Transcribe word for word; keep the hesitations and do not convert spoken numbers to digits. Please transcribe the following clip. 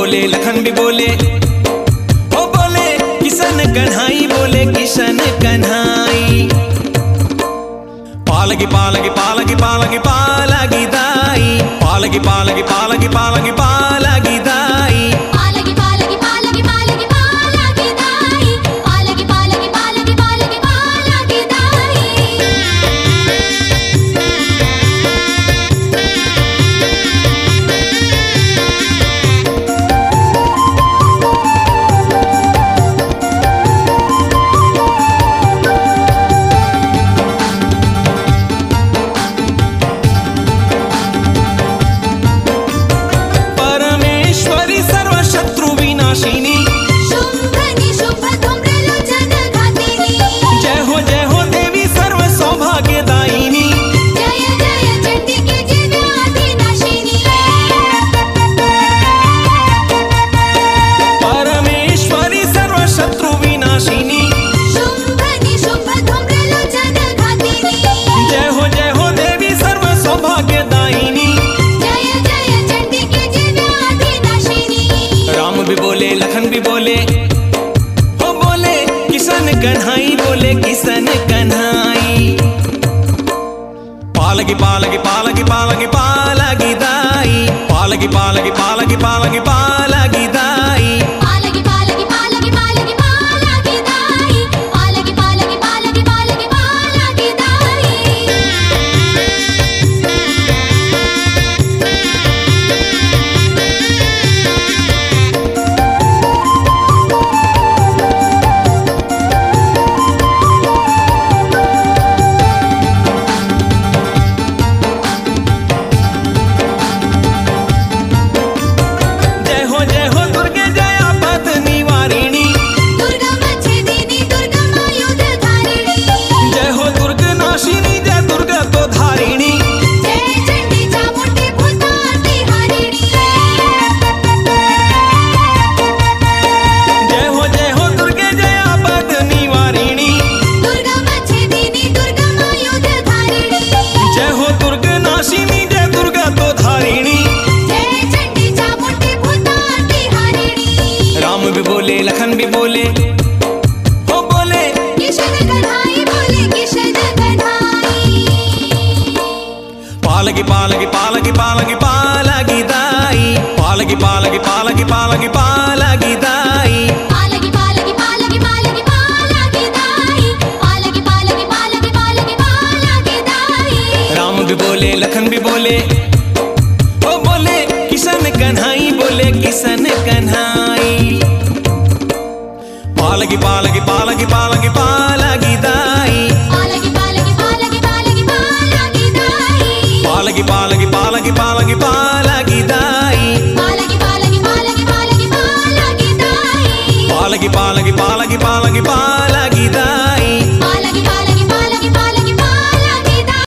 बोले लखन भी बोले, ओ बोले किशन कन्हाई, बोले किशन कन्हाई। पालगी पालगी पालगी पालगी पालगी दाई, पालगी पालगी पालगी पालगी पालगी दाई, पालगी पालगी पालगी पालगी पालगी दाई, पालगी पालगी पालगी पालगी पालगी दाई। परमेश्वरी सर्वशत्रु विनाशिनी, शुंभ निशुंभ धूम्रलोचन घातिनी, जय हो जय हो देवी सर्व सौभाग्यदायिनी। जय जय चंडिके जय व्याधिनाशिनी। परमेश्वरी सर्वशत्रु विनाशिनी, शुंभ निशुंभ धूम्रलोचन घातिनी, जय हो जय हो देवी सर्व सौभाग्यदायिनी। जय जय चंडिके जय व्याधिनाशिनी। राम भी बोले लखन भी बोले, हो बोले किशन कन्हाई, बोले किशन कन्हाई। पालगी पालगी पालगी पालगी पालगी दाई, पालगी पालगी पालगी पालगी पालगी दाई, पालगी पालगी पालगी पालगी पालगी दाई, पालगी पालगी पालगी पालगी पालगी दाई। जय हो जय हो दुर्गे जया पद निवारिणी, दुर्गा मच्छेदिनी दुर्गा आयुध धारिणी, जय हो दुर्ग नाशिनी, जय दुर्गा तो धारिणी। जय चंडी चामुंडी भूताति हारिणी। जय हो जय हो दुर्गे जया पद निवारिणी, दुर्गा मच्छेदिनी दुर्गा आयुध धारिणी, जय हो दुर्ग नाशिनी, जय दुर्गा तो धारिणी। जय चंडी चामुंडी भूताति हारिणी। राम भी बोले लखन भी बोले, हो बोले किशन कन्हाई, बोले किशन कन्हाई। पालगी पालगी पालगी पालगी पालगी दाई, पालगी पालगी पालगी पालगी पालगी दाई, पालगी पालगी पालगी पालगी पालगी दाई, पालगी पालगी पालगी पालगी पालगी दाई। राम भी बोले लखन भी बोले, हो बोले किशन कन्हाई, बोले किशन कन्हाई। पालगी पालगी पालगी पालगी पालगी दाई, पालगी पालगी पालगी पालगी पालगी दाई, पालगी पालगी पालगी पालगी पालगी दाई, पालगी पालगी पालगी पालगी पालगी दाई। पालगी पालगी पालगी पालगी पालगी